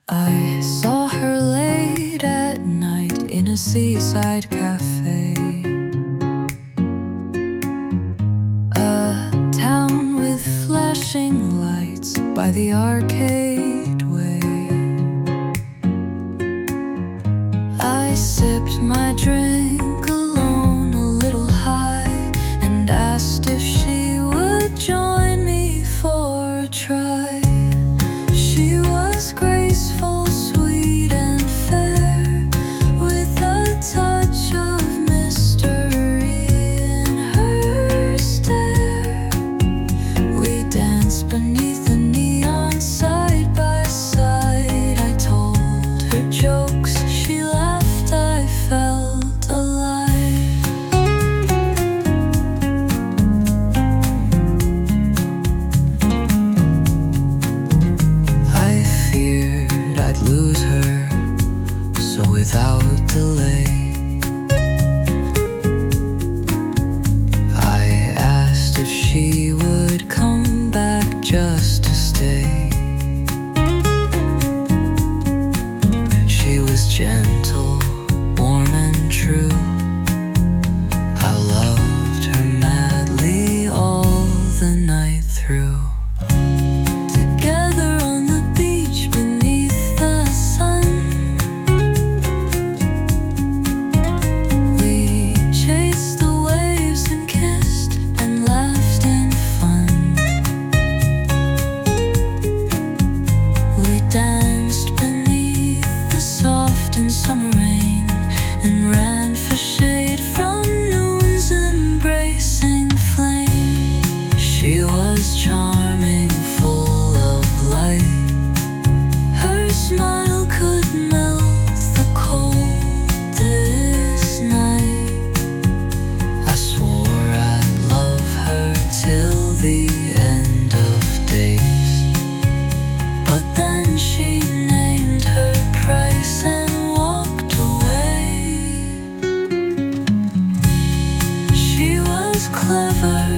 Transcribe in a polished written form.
I saw her late at night in a seaside cafe, a town with flashing lights by the arcade way. I sipped my drink alone, a little high, and asked if she would join me for a try. She was graceful, sweet and fair, with a touch of mystery in her stare. We danced beneath the neon side by side. I told her jokes, she laughed, I felt alive. I feared I'd lose her, so without delay I asked if she would come back just to stay. She was gentle, warm and true. I loved her madly all the night through. Together on the beach beneath the sun, we chased the waves and kissed and laughed in fun. We danced beneath the soft and summer rain and ran for shade from noon's embracing flame. She was charming, full of light. Her smile could melt the coldest night. I swore I'd love her till the end of days, but then she named her price and walked away. She was clever